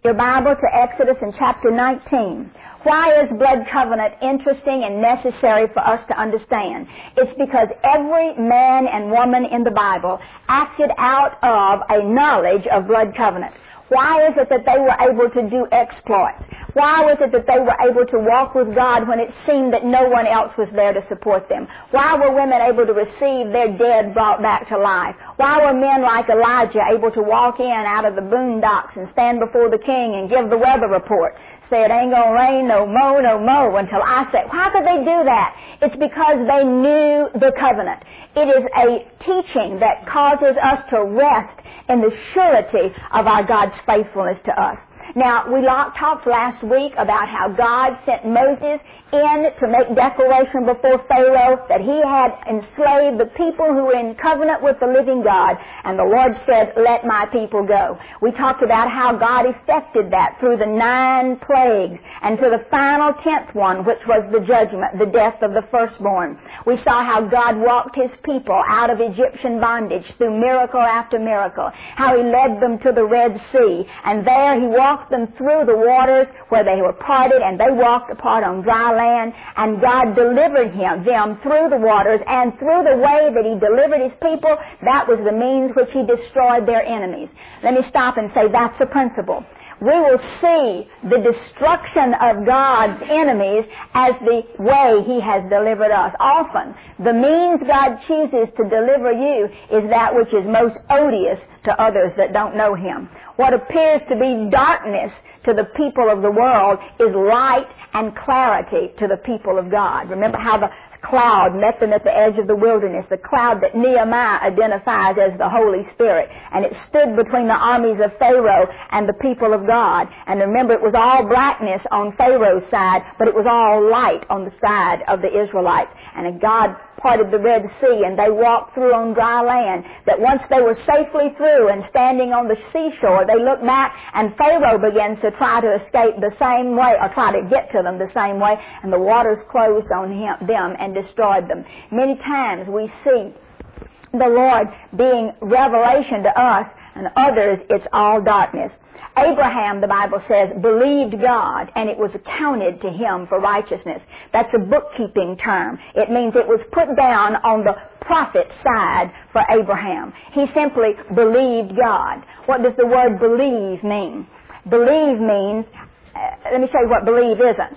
Your Bible to Exodus in chapter 19. Why is blood covenant interesting and necessary for us to understand? It's because every man and woman in the Bible acted out of a knowledge of blood covenant. Why is it that they were able to do exploits? Why was it that they were able to walk with God when it seemed that no one else was there to support them? Why were women able to receive their dead brought back to life? Why were men like Elijah able to walk in out of the boondocks and stand before the king and give the weather report? Say it ain't gonna rain no more until I say. How could they do that? It's because they knew the covenant. It is a teaching that causes us to rest in the surety of our God's faithfulness to us. Now, we talked last week about how God sent Moses in to make declaration before Pharaoh that he had enslaved the people who were in covenant with the living God, and the Lord said, "Let my people go." We talked about how God effected that through the 9 plagues and to the final 10th one, which was the judgment, the death of the firstborn. We saw how God walked his people out of Egyptian bondage through miracle after miracle, how he led them to the Red Sea, and there he walked them through the waters where they were parted, and they walked apart on dry land, and God delivered them through the waters, and through the way that he delivered his people, that was the means which he destroyed their enemies. Let me stop and say that's the principle. We will see the destruction of God's enemies as the way he has delivered us. Often, the means God chooses to deliver you is that which is most odious to others that don't know him. What appears to be darkness to the people of the world is light and clarity to the people of God. Remember how the cloud met them at the edge of the wilderness, the cloud that Nehemiah identifies as the Holy Spirit, and it stood between the armies of Pharaoh and the people of God. And remember, it was all blackness on Pharaoh's side, but it was all light on the side of the Israelites. And God parted the Red Sea, and they walked through on dry land, that once they were safely through and standing on the seashore, they looked back, and Pharaoh began to try to escape the same way, or try to get to them the same way, and the waters closed on them and destroyed them. Many times we see the Lord being revelation to us, and others it's all darkness. Abraham, the Bible says, believed God, and it was accounted to him for righteousness. That's a bookkeeping term. It means it was put down on the prophet side for Abraham. He simply believed God. What does the word believe mean? Believe means, let me tell you what believe isn't.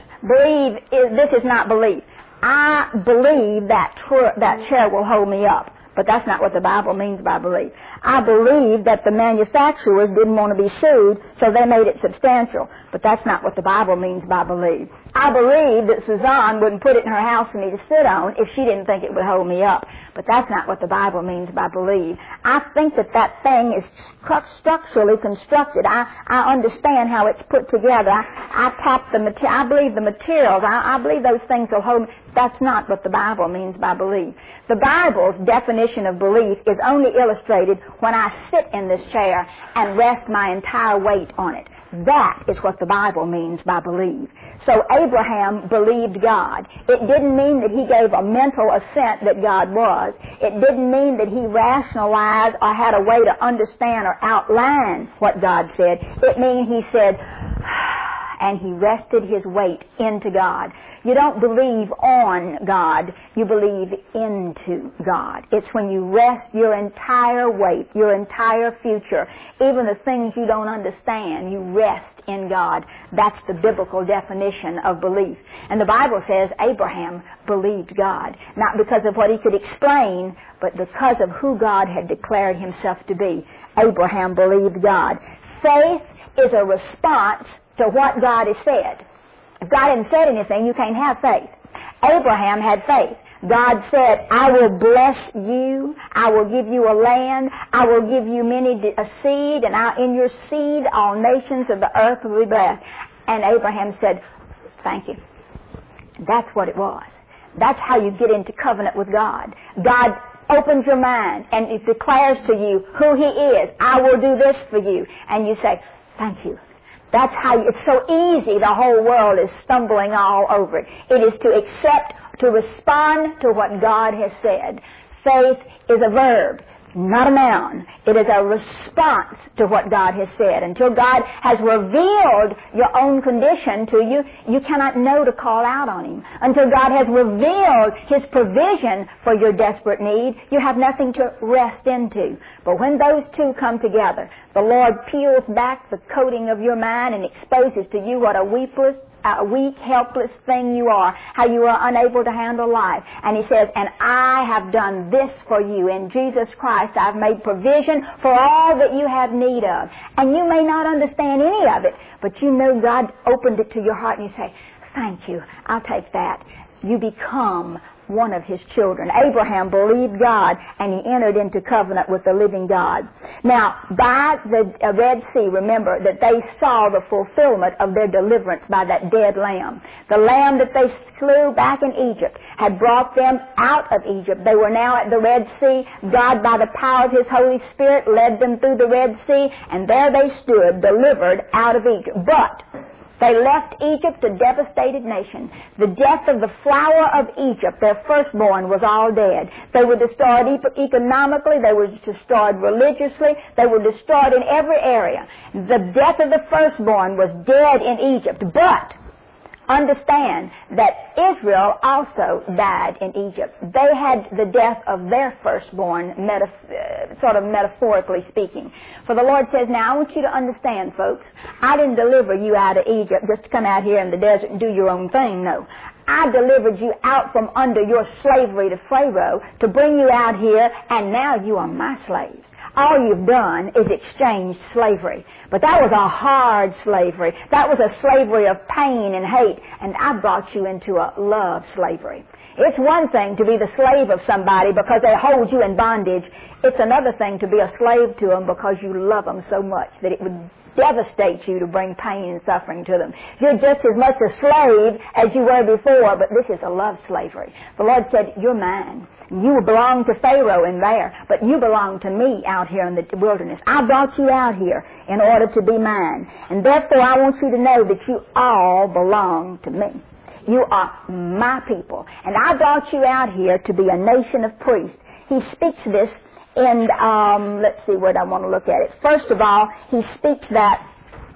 This is not belief. I believe that chair will hold me up. But that's not what the Bible means by belief. I believe that the manufacturers didn't want to be sued, so they made it substantial. But that's not what the Bible means by believe. I believe that Suzanne wouldn't put it in her house for me to sit on if she didn't think it would hold me up. But that's not what the Bible means by believe. I think that thing is structurally constructed. I understand how it's put together. I tap the material. I believe the materials. I believe those things will hold me. That's not what the Bible means by belief. The Bible's definition of belief is only illustrated when I sit in this chair and rest my entire weight on it. That is what the Bible means by believe. So Abraham believed God. It didn't mean that he gave a mental assent that God was. It didn't mean that he rationalized or had a way to understand or outline what God said. It means he said, and he rested his weight into God. You don't believe on God, you believe into God. It's when you rest your entire weight, your entire future, even the things you don't understand, you rest in God. That's the biblical definition of belief. And the Bible says Abraham believed God, not because of what he could explain, but because of who God had declared himself to be. Abraham believed God. Faith is a response to what God has said. If God hadn't said anything, you can't have faith. Abraham had faith. God said, I will bless you. I will give you a land. I will give you a seed, and in your seed all nations of the earth will be blessed. And Abraham said, thank you. That's what it was. That's how you get into covenant with God. God opens your mind, and it declares to you who he is. I will do this for you. And you say, thank you. That's how it's so easy. The whole world is stumbling all over it. It is to accept, to respond to what God has said. Faith is a verb. not a noun. It is a response to what God has said. Until God has revealed your own condition to you, you cannot know to call out on Him. Until God has revealed His provision for your desperate need, you have nothing to rest into. But when those two come together, the Lord peels back the coating of your mind and exposes to you what a weak, helpless thing you are, how you are unable to handle life. And He says, and I have done this for you. In Jesus Christ, I've made provision for all that you have need of. And you may not understand any of it, but you know God opened it to your heart and you say, thank you, I'll take that. You become one of His children. Abraham believed God and he entered into covenant with the living God. Now, by the Red Sea, remember that they saw the fulfillment of their deliverance by that dead lamb. The lamb that they slew back in Egypt had brought them out of Egypt. They were now at the Red Sea. God, by the power of His Holy Spirit, led them through the Red Sea, and there they stood, delivered out of Egypt. But they left Egypt a devastated nation. The death of the flower of Egypt, their firstborn, was all dead. They were destroyed economically. They were destroyed religiously. They were destroyed in every area. The death of the firstborn was dead in Egypt. But understand that Israel also died in Egypt. They had the death of their firstborn, sort of metaphorically speaking. For the Lord says, now I want you to understand, folks, I didn't deliver you out of Egypt just to come out here in the desert and do your own thing, no. I delivered you out from under your slavery to Pharaoh to bring you out here, and now you are my slaves. All you've done is exchanged slavery. But that was a hard slavery. That was a slavery of pain and hate. And I brought you into a love slavery. It's one thing to be the slave of somebody because they hold you in bondage. It's another thing to be a slave to them because you love them so much that it would devastate you to bring pain and suffering to them. You're just as much a slave as you were before, but this is a love slavery. The Lord said, you're mine. You belong to Pharaoh in there, but you belong to me out here in the wilderness. I brought you out here in order to be mine. And therefore I want you to know that you all belong to me. You are my people. And I brought you out here to be a nation of priests. He speaks this in, let's see what I want to look at it. First of all, he speaks that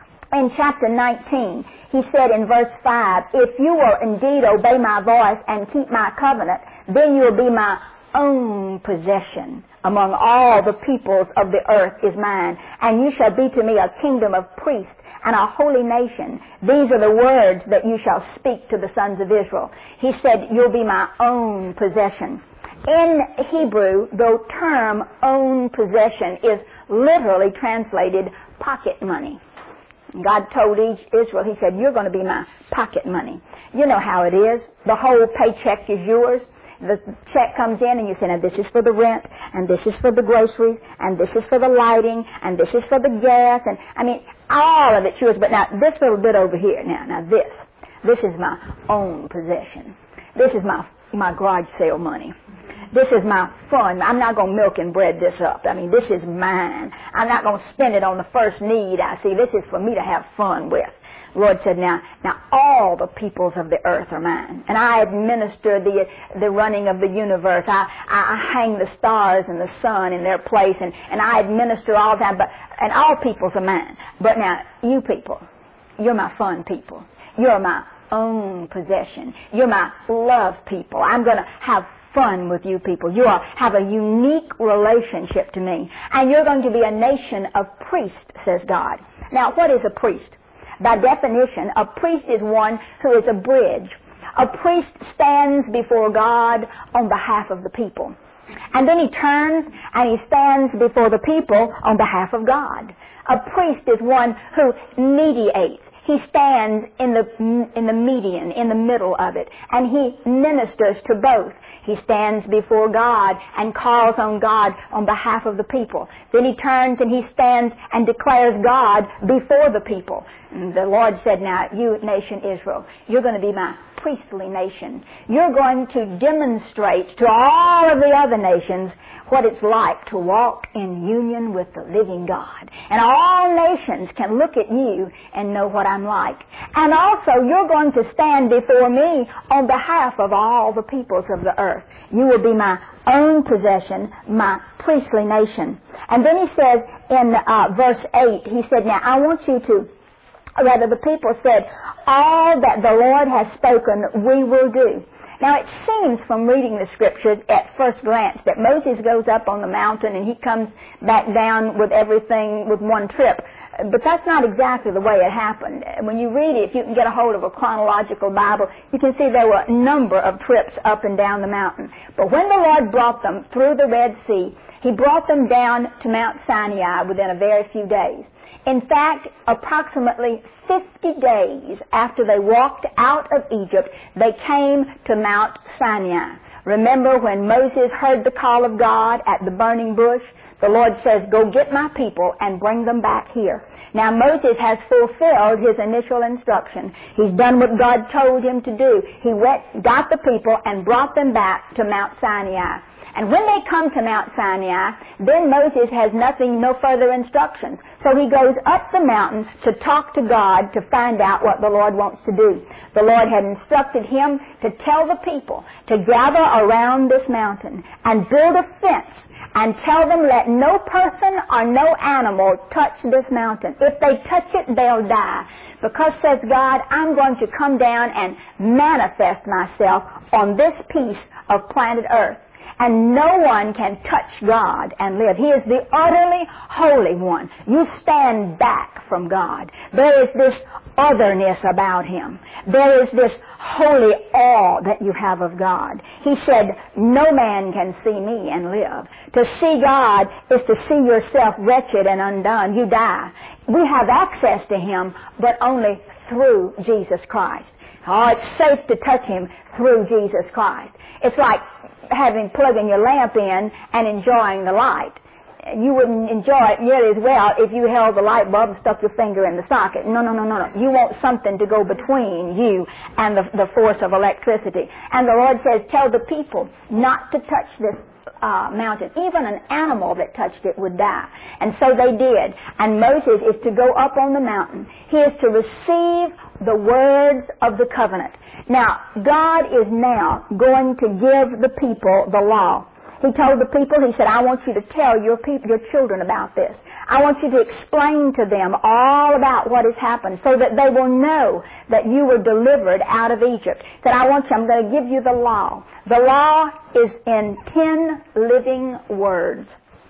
in chapter 19. He said in verse 5, if you will indeed obey my voice and keep my covenant, then you will be my own possession among all the peoples of the earth is mine, and you shall be to me a kingdom of priests and a holy nation. These are the words that you shall speak to the sons of Israel. He said, you'll be my own possession. In Hebrew, the term own possession is literally translated pocket money. God told Israel, He said, you're going to be my pocket money. You know how it is. The whole paycheck is yours. The check comes in and you say, now this is for the rent, and this is for the groceries, and this is for the lighting, and this is for the gas, and I mean, all of it's yours. But now this little bit over here, now this is my own possession. This is my garage sale money. This is my fun. I'm not going to milk and bread this up. I mean, this is mine. I'm not going to spend it on the first need I see. This is for me to have fun with. The Lord said, now all the peoples of the earth are mine. And I administer the running of the universe. I hang the stars and the sun in their place, and I administer all that. And all peoples are mine. But now, you people, you're my fun people. You're my own possession. You're my love people. I'm going to have fun with you people. You all have a unique relationship to me. And you're going to be a nation of priests, says God. Now, what is a priest? By definition, a priest is one who is a bridge. A priest stands before God on behalf of the people. And then he turns and he stands before the people on behalf of God. A priest is one who mediates. He stands in the median, in the middle of it, and he ministers to both. He stands before God and calls on God on behalf of the people. Then he turns and he stands and declares God before the people. And the Lord said, now, you nation Israel, you're going to be my priestly nation. You're going to demonstrate to all of the other nations what it's like to walk in union with the living God. And all nations can look at you and know what I'm like. And also, you're going to stand before me on behalf of all the peoples of the earth. You will be my own possession, my priestly nation. And then he says in verse 8, he said, now I want you to, rather the people said, all that the Lord has spoken we will do. Now, it seems from reading the Scriptures at first glance that Moses goes up on the mountain and he comes back down with everything with one trip. But that's not exactly the way it happened. When you read it, if you can get a hold of a chronological Bible, you can see there were a number of trips up and down the mountain. But when the Lord brought them through the Red Sea, He brought them down to Mount Sinai within a very few days. In fact, approximately 50 days after they walked out of Egypt, they came to Mount Sinai. Remember when Moses heard the call of God at the burning bush? The Lord says, go get my people and bring them back here. Now Moses has fulfilled his initial instruction. He's done what God told him to do. He got the people and brought them back to Mount Sinai. And when they come to Mount Sinai, then Moses has no further instructions. So he goes up the mountains to talk to God to find out what the Lord wants to do. The Lord had instructed him to tell the people to gather around this mountain and build a fence and tell them let no person or no animal touch this mountain. If they touch it, they'll die. Because, says God, I'm going to come down and manifest myself on this piece of planet Earth. And no one can touch God and live. He is the utterly holy one. You stand back from God. There is this otherness about Him. There is this holy awe that you have of God. He said, no man can see me and live. To see God is to see yourself wretched and undone. You die. We have access to Him, but only through Jesus Christ. Oh, it's safe to touch Him through Jesus Christ. It's like plugging your lamp in and enjoying the light. You wouldn't enjoy it nearly as well if you held the light bulb and stuck your finger in the socket. No. You want something to go between you and the force of electricity. And the Lord says, tell the people not to touch this mountain. Even an animal that touched it would die. And so they did. And Moses is to go up on the mountain. He is to receive the words of the covenant. Now, God is now going to give the people the law. He told the people, He said, I want you to tell your children about this. I want you to explain to them all about what has happened so that they will know that you were delivered out of Egypt. He said, I'm going to give you the law. The law is in 10 living words.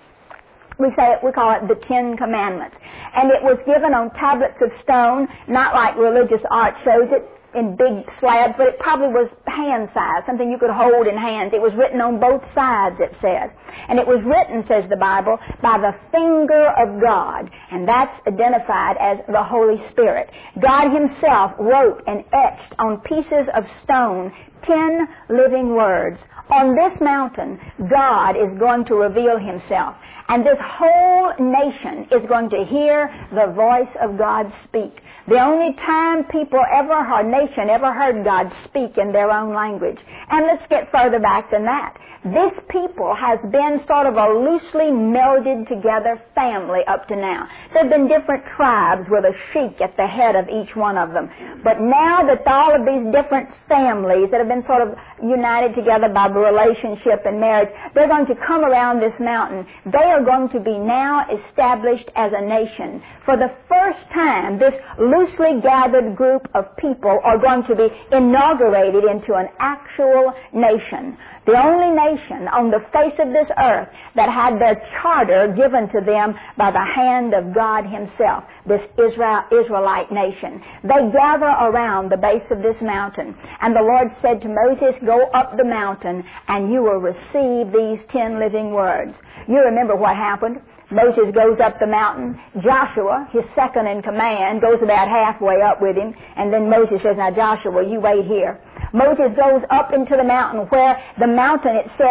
We call it the 10 Commandments. And it was given on tablets of stone, not like religious art shows it in big slabs, but it probably was hand-sized, something you could hold in hands. It was written on both sides, it says. And it was written, says the Bible, by the finger of God. And that's identified as the Holy Spirit. God Himself wrote and etched on pieces of stone 10 living words. On this mountain, God is going to reveal Himself. And this whole nation is going to hear the voice of God speak. The only time a nation ever heard God speak in their own language. And let's get further back than that. This people has been sort of a loosely melded together family up to now. There have been different tribes with a sheik at the head of each one of them. But now that all of these different families that have been sort of united together by the relationship and marriage, they're going to come around this mountain. They are going to be now established as a nation. For the first time, this loosely gathered group of people are going to be inaugurated into an actual nation. The only nation on the face of this earth that had their charter given to them by the hand of God Himself, this Israelite nation. They gather around the base of this mountain. And the Lord said to Moses, go up the mountain and you will receive these 10 living words. You remember what happened. Moses goes up the mountain. Joshua, his second in command, goes about halfway up with him. And then Moses says, now Joshua, you wait here. Moses goes up into the mountain where the mountain, it said,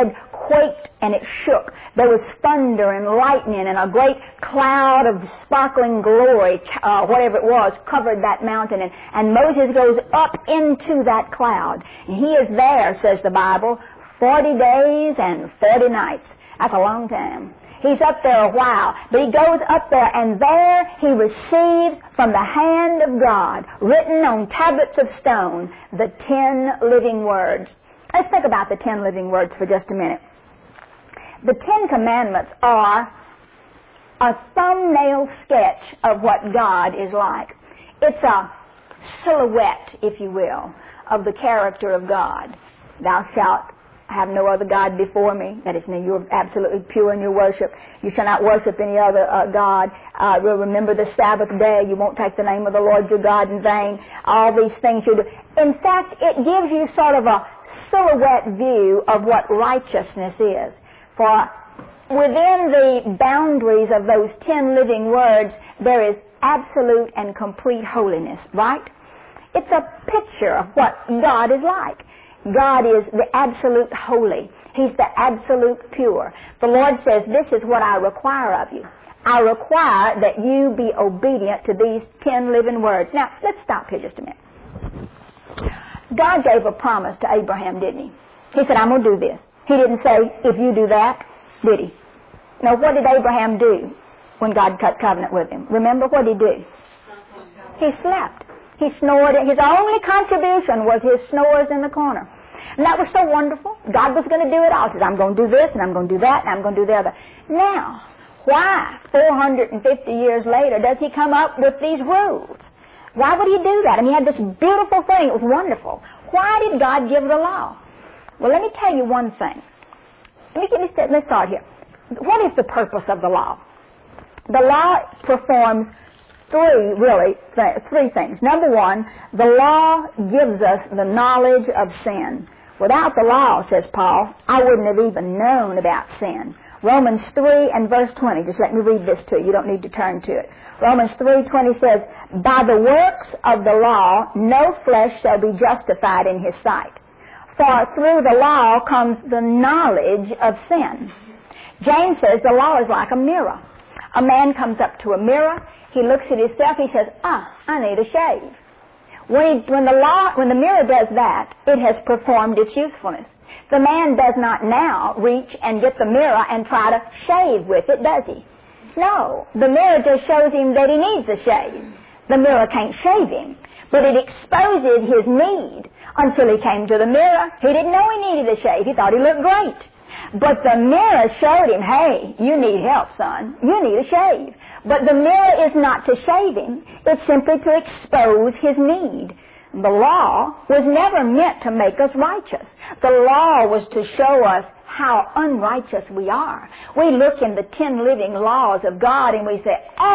quaked and it shook. There was thunder and lightning, and a great cloud of sparkling glory, whatever it was, covered that mountain. And Moses goes up into that cloud. And he is there, says the Bible, 40 days and 40 nights. That's a long time. He's up there a while, but he goes up there, and there he receives from the hand of God, written on tablets of stone, the 10 living words. Let's think about the 10 living words for just a minute. The 10 Commandments are a thumbnail sketch of what God is like. It's a silhouette, if you will, of the character of God. Thou shalt have no other God before me. That is, you're absolutely pure in your worship. You shall not worship any other God. We'll remember the Sabbath day. You won't take the name of the Lord your God in vain. All these things you do. In fact, it gives you sort of a silhouette view of what righteousness is. For within the boundaries of those 10 living words, there is absolute and complete holiness, right? It's a picture of what God is like. God is the absolute holy. He's the absolute pure. The Lord says, this is what I require of you. I require that you be obedient to these 10 living words. Now, let's stop here just a minute. God gave a promise to Abraham, didn't he? He said, I'm going to do this. He didn't say, if you do that, did he? Now, what did Abraham do when God cut covenant with him? Remember what did he do? He slept. He snored. His only contribution was his snores in the corner. And that was so wonderful. God was going to do it all. He said, I'm going to do this, and I'm going to do that, and I'm going to do the other. Now, why, 450 years later, does he come up with these rules? Why would he do that? I mean, he had this beautiful thing. It was wonderful. Why did God give the law? Well, let me tell you one thing. Let's start here. What is the purpose of the law? The law performs three things. Number one, the law gives us the knowledge of sin. Without the law, says Paul, I wouldn't have even known about sin. Romans 3 and verse 20. Just let me read this to you. You don't need to turn to it. Romans 3:20 says, by the works of the law, no flesh shall be justified in his sight. For through the law comes the knowledge of sin. James says the law is like a mirror. A man comes up to a mirror, he looks at himself, he says, I need a shave. When the mirror does that, it has performed its usefulness. The man does not now reach and get the mirror and try to shave with it, does he? No. The mirror just shows him that he needs a shave. The mirror can't shave him, but it exposes his need. Until he came to the mirror, he didn't know he needed a shave. He thought he looked great. But the mirror showed him, hey, you need help, son. You need a shave. But the mirror is not to shave him. It's simply to expose his need. The law was never meant to make us righteous. The law was to show us how unrighteous we are. We look in the 10 living laws of God and we say,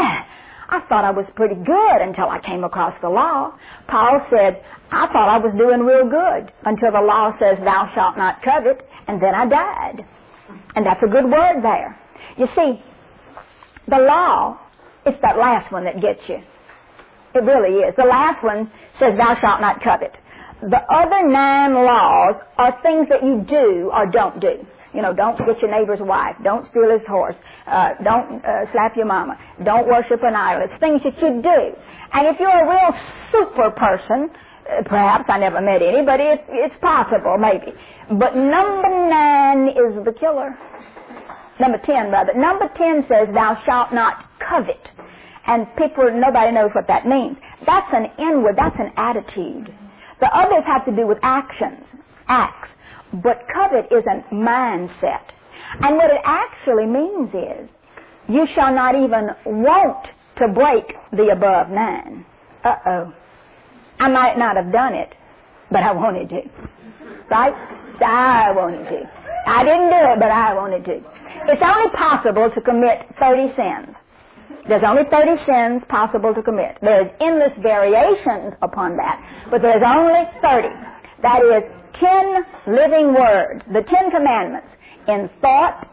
I thought I was pretty good until I came across the law. Paul said, I thought I was doing real good until the law says, thou shalt not covet, and then I died. And that's a good word there. You see, the law, it's that last one that gets you. It really is. The last one says, thou shalt not covet. The other 9 laws are things that you do or don't do. You know, don't get your neighbor's wife. Don't steal his horse. Don't slap your mama. Don't worship an idol. It's things that you do. And if you're a real super person, perhaps I never met any, but it's possible, maybe. But number 9 is the killer. Number 10, rather. Number 10 says, thou shalt not covet. And nobody knows what that means. That's an inward, that's an attitude. The others have to do with actions, acts. But covet is a mindset. And what it actually means is, you shall not even want to break the above 9. Uh-oh. I might not have done it, but I wanted to. Right? I wanted to. I didn't do it, but I wanted to. It's only possible to commit 30 sins. There's only 30 sins possible to commit. There's endless variations upon that, but there's only 30. That is 10 living words, the 10 commandments, in thought,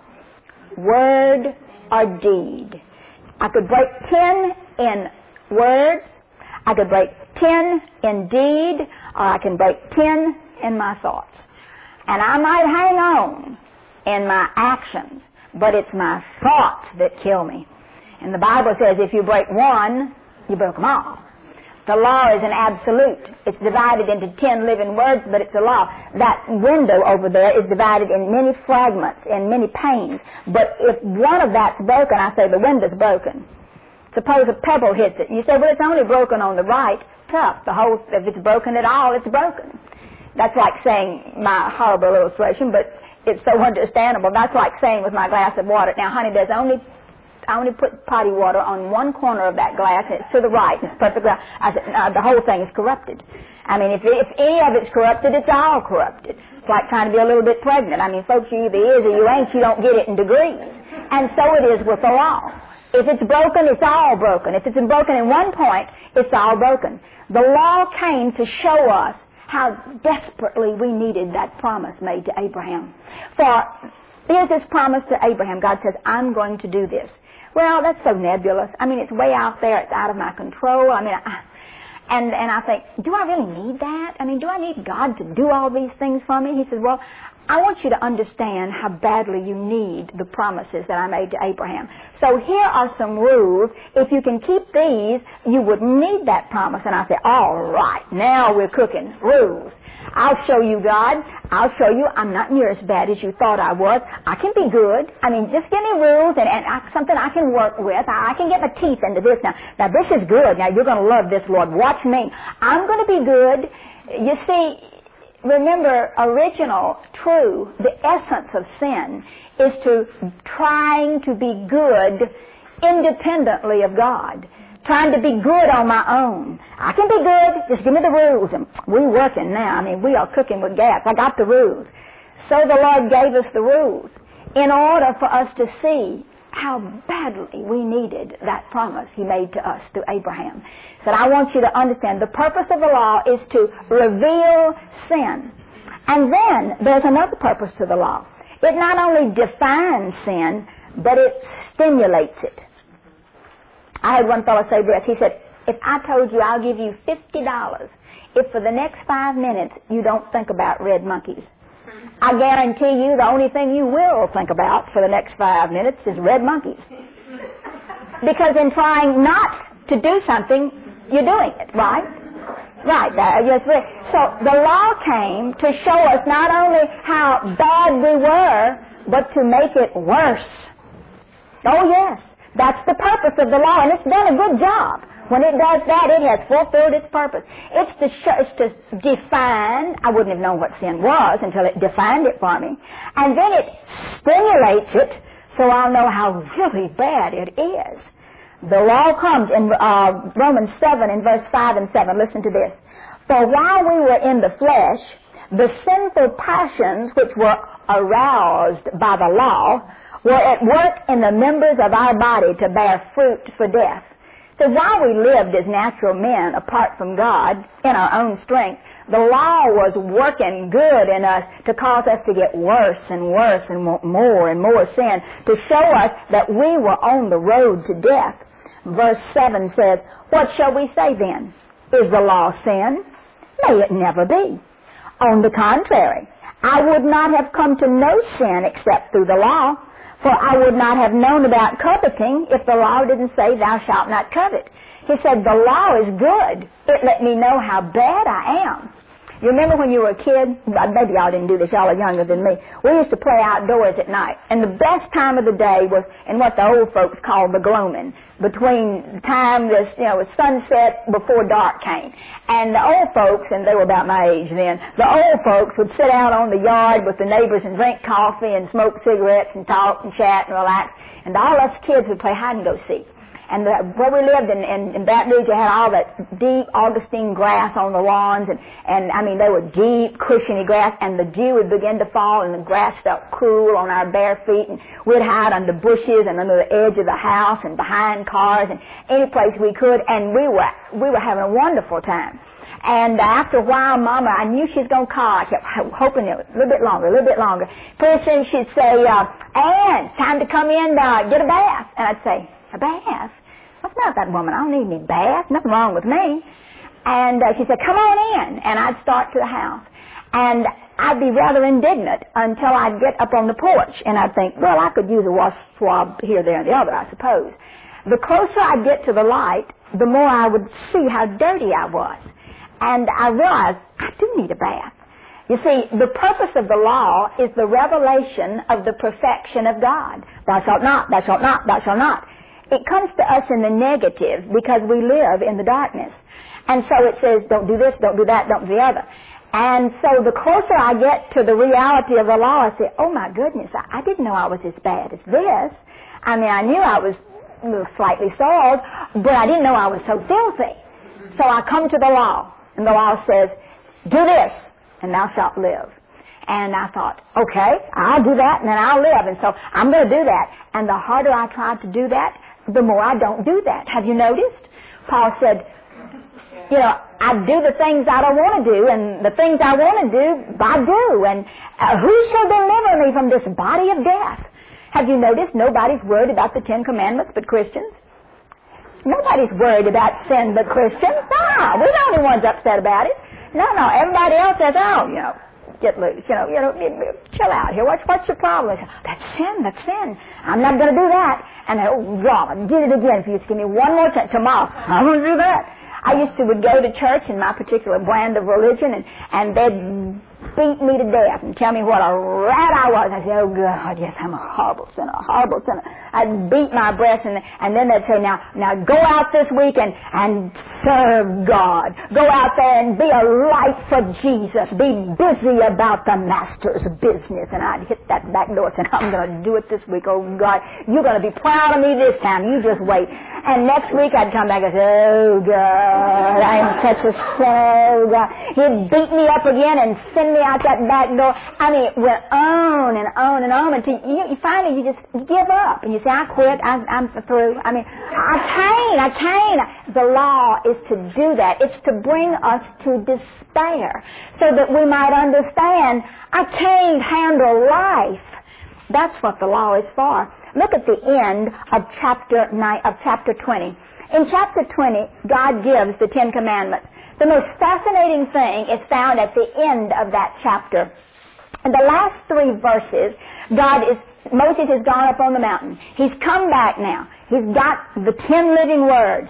word, or deed. I could break 10 in words, I could break 10 in deed, or I can break 10 in my thoughts. And I might hang on and my actions, but it's my thoughts that kill me. And the Bible says if you break one, you broke them all. The law is an absolute. It's divided into 10 living words, but it's a law. That window over there is divided in many fragments, in many panes. But if one of that's broken, I say the window's broken. Suppose a pebble hits it. You say, well, it's only broken on the right. Tough. If it's broken at all, it's broken. That's like saying, my horrible illustration, but it's so understandable. That's like saying with my glass of water, now, honey, I only put potty water on one corner of that glass, and it's to the right, and it's perfect. I said, no, the whole thing is corrupted. I mean, if any of it's corrupted, it's all corrupted. It's like trying to be a little bit pregnant. I mean, folks, you either is or you ain't. You don't get it in degrees. And so it is with the law. If it's broken, it's all broken. If it's broken in one point, it's all broken. The law came to show us how desperately we needed that promise made to Abraham. For here's this promise to Abraham. God says, I'm going to do this. Well, that's so nebulous. I mean, it's way out there. It's out of my control. I mean, and I think, do I really need that? I mean, do I need God to do all these things for me? He says, well, I want you to understand how badly you need the promises that I made to Abraham. So here are some rules. If you can keep these, you wouldn't need that promise. And I said, all right, now we're cooking. Rules. I'll show you, God. I'll show you I'm not near as bad as you thought I was. I can be good. I mean, just give me rules and something I can work with. I can get my teeth into this now. Now, this is good. Now, you're going to love this, Lord. Watch me. I'm going to be good. You see, remember, original, true, the essence of sin is to trying to be good independently of God. Trying to be good on my own. I can be good, just give me the rules. And we're working now. I mean, we are cooking with gas. I got the rules. So the Lord gave us the rules in order for us to see how badly we needed that promise He made to us through Abraham. He said, I want you to understand the purpose of the law is to reveal sin. And then there's another purpose to the law. It not only defines sin, but it stimulates it. I had one fellow say this. He said, if I told you I'll give you $50 if for the next 5 minutes you don't think about red monkeys, I guarantee you the only thing you will think about for the next 5 minutes is red monkeys. Because in trying not to do something, you're doing it, right? Right. Yes. So the law came to show us not only how bad we were, but to make it worse. Oh, yes. That's the purpose of the law, and it's done a good job. When it does that, it has fulfilled its purpose. It's to define. I wouldn't have known what sin was until it defined it for me. And then it stimulates it so I'll know how really bad it is. The law comes in Romans 7 in verse 5 and 7. Listen to this. For while we were in the flesh, the sinful passions which were aroused by the law were at work in the members of our body to bear fruit for death. So while we lived as natural men apart from God in our own strength, the law was working good in us to cause us to get worse and worse and more sin, to show us that we were on the road to death. Verse 7 says, what shall we say then? Is the law sin? May it never be. On the contrary, I would not have come to know sin except through the law. For I would not have known about coveting if the law didn't say, thou shalt not covet. He said, the law is good. It let me know how bad I am. You remember when you were a kid? Maybe y'all didn't do this. Y'all are younger than me. We used to play outdoors at night. And the best time of the day was in what the old folks called the gloaming. Between the time with sunset before dark came. And the old folks, and they were about my age then, the old folks would sit out on the yard with the neighbors and drink coffee and smoke cigarettes and talk and chat and relax. And all us kids would play hide and go seek. And where we lived in Baton Rouge, you had all that deep Augustine grass on the lawns, and I mean, they were deep, cushiony grass, and the dew would begin to fall, and the grass felt cool on our bare feet, and we'd hide under bushes and under the edge of the house and behind cars and any place we could, and we were having a wonderful time. And after a while, Mama, I knew she was going to call. I kept hoping it a little bit longer. Pretty soon she'd say, Ann, time to come in, get a bath. And I'd say, a bath? What's about that woman? I don't need any bath. Nothing wrong with me. And she said, come on in. And I'd start to the house. And I'd be rather indignant until I'd get up on the porch and I'd think, well, I could use a wash swab here, there, and the other, I suppose. The closer I'd get to the light, the more I would see how dirty I was. And I realized I do need a bath. You see, the purpose of the law is the revelation of the perfection of God. Thou shalt not, thou shalt not, thou shalt not. It comes to us in the negative because we live in the darkness. And so it says, don't do this, don't do that, don't do the other. And so the closer I get to the reality of the law, I say, oh my goodness, I didn't know I was as bad as this. I mean, I knew I was slightly soiled, but I didn't know I was so filthy. So I come to the law, and the law says, do this, and thou shalt live. And I thought, okay, I'll do that, and then I'll live. And so I'm going to do that. And the harder I tried to do that, the more I don't do that. Have you noticed? Paul said, you know, I do the things I don't want to do, and the things I want to do, I do. And who shall deliver me from this body of death? Have you noticed nobody's worried about the Ten Commandments but Christians? Nobody's worried about sin but Christians. No, we're the only ones upset about it. No, everybody else says, oh, you know, get loose, you know, chill out here. What's your problem? That's sin. I'm not going to do that. And oh, God, I did it again. If you just give me one more time tomorrow, I'm going to do that. I would go to church in my particular brand of religion, and they'd beat me to death and tell me what a rat I was. I said, oh, God, yes, I'm a horrible sinner. I'd beat my breast, and then they'd say, now go out this week and serve God. Go out there and be a light for Jesus. Be busy about the Master's business. And I'd hit that back door and say, I'm going to do it this week. Oh, God, you're going to be proud of me this time. You just wait. And next week I'd come back and say, oh, God, I'm such a sinner. God. He'd beat me up again and send me out that back door. I mean, it went on and on and on until you finally you just give up. And you say, I quit. I'm through. I mean, I can't. The law is to do that. It's to bring us to despair so that we might understand, I can't handle life. That's what the law is for. Look at the end of chapter 20. In chapter 20, God gives the Ten Commandments. The most fascinating thing is found at the end of that chapter. In the last 3 verses, Moses has gone up on the mountain. He's come back now. He's got the 10 living words.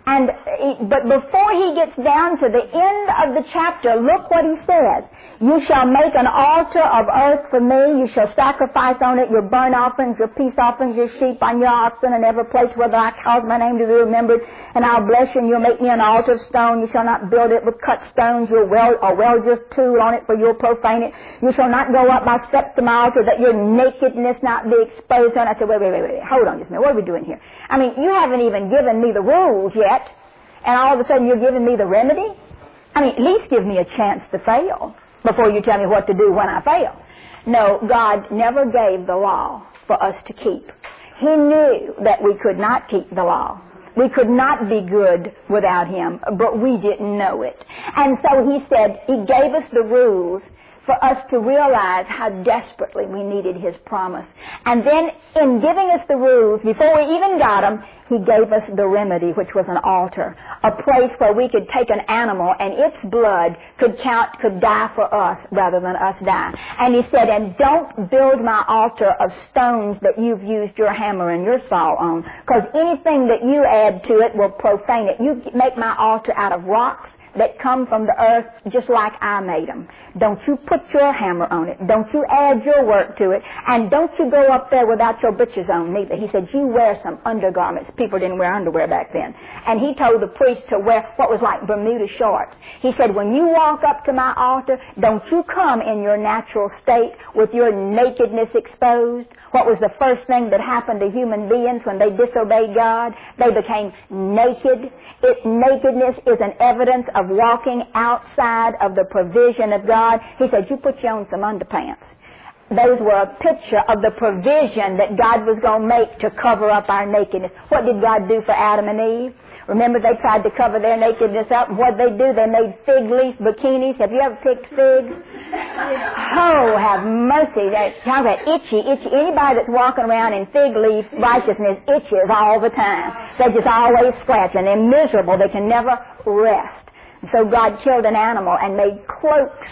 But before he gets down to the end of the chapter, look what he says. You shall make an altar of earth for me. You shall sacrifice on it your burnt offerings, your peace offerings, your sheep on your oxen, and every place where I cause my name to be remembered. And I'll bless you, and you'll make me an altar of stone. You shall not build it with cut stones. You'll weld your tool on it, for you'll profane it. You shall not go up by steps to my altar, that your nakedness not be exposed. And I said, wait. Hold on just a minute. What are we doing here? I mean, you haven't even given me the rules yet, and all of a sudden you're giving me the remedy? I mean, at least give me a chance to fail before you tell me what to do when I fail. No, God never gave the law for us to keep. He knew that we could not keep the law. We could not be good without Him, but we didn't know it. And so He said He gave us the rules for us to realize how desperately we needed His promise. And then in giving us the rules, before we even got them, He gave us the remedy, which was an altar, a place where we could take an animal and its blood could die for us rather than us die. And He said, and don't build my altar of stones that you've used your hammer and your saw on, because anything that you add to it will profane it. You make my altar out of rocks that come from the earth just like I made them. Don't you put your hammer on it. Don't you add your work to it. And don't you go up there without your britches on neither. He said, you wear some undergarments. People didn't wear underwear back then. And He told the priest to wear what was like Bermuda shorts. He said, when you walk up to my altar, don't you come in your natural state with your nakedness exposed. What was the first thing that happened to human beings when they disobeyed God? They became naked. Nakedness is an evidence of walking outside of the provision of God. He said, you put you on some underpants. Those were a picture of the provision that God was going to make to cover up our nakedness. What did God do for Adam and Eve? Remember, they tried to cover their nakedness up, and what did they do? They made fig leaf bikinis. Have you ever picked figs? Oh, have mercy. Talk about itchy. Anybody that's walking around in fig leaf righteousness itches all the time. They're just always scratching. They're miserable. They can never rest. And so God killed an animal and made cloaks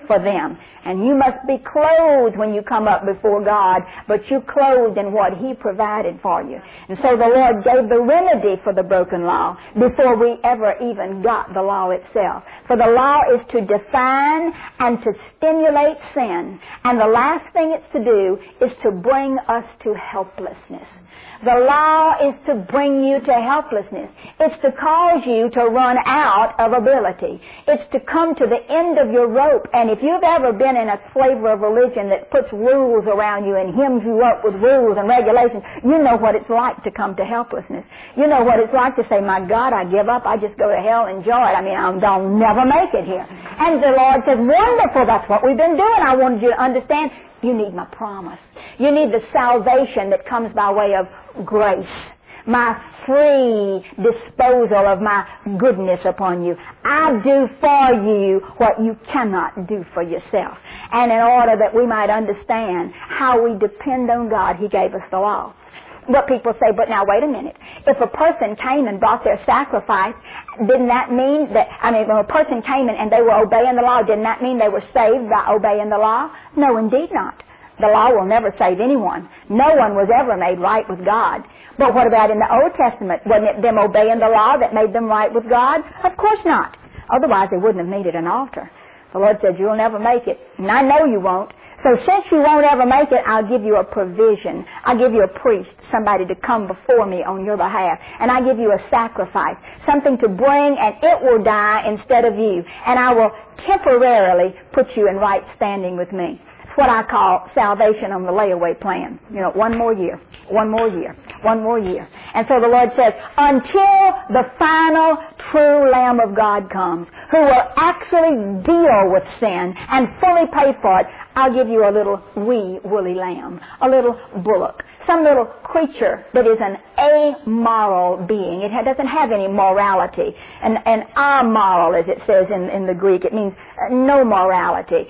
for them. And you must be clothed when you come up before God, but you're clothed in what He provided for you. And so the Lord gave the remedy for the broken law before we ever even got the law itself. For the law is to define and to stimulate sin. And the last thing it's to do is to bring us to helplessness. The law is to bring you to helplessness. It's to cause you to run out of ability. It's to come to the end of your rope. And if you've ever been in a flavor of religion that puts rules around you and hems you up with rules and regulations, you know what it's like to come to helplessness. You know what it's like to say, my God, I give up. I just go to hell and enjoy it. I mean, I'll never make it here. And the Lord says, wonderful, that's what we've been doing. I wanted you to understand, you need my promise. You need the salvation that comes by way of grace, my free disposal of my goodness upon you. I do for you what you cannot do for yourself. And in order that we might understand how we depend on God, He gave us the law. But people say, but now wait a minute. If a person came and brought their sacrifice, didn't that mean that, when a person came and they were obeying the law, didn't that mean they were saved by obeying the law? No, indeed not. The law will never save anyone. No one was ever made right with God. But what about in the Old Testament? Wasn't it them obeying the law that made them right with God? Of course not. Otherwise they wouldn't have needed an altar. The Lord said, you'll never make it. And I know you won't. So since you won't ever make it, I'll give you a provision. I'll give you a priest, somebody to come before me on your behalf. And I give you a sacrifice, something to bring, and it will die instead of you. And I will temporarily put you in right standing with me. It's what I call salvation on the layaway plan. One more year, one more year, one more year. And so the Lord says, until the final true Lamb of God comes, who will actually deal with sin and fully pay for it, I'll give you a little wee woolly lamb, a little bullock, some little creature that is an amoral being. It doesn't have any morality. And amoral, as it says in the Greek, it means no morality.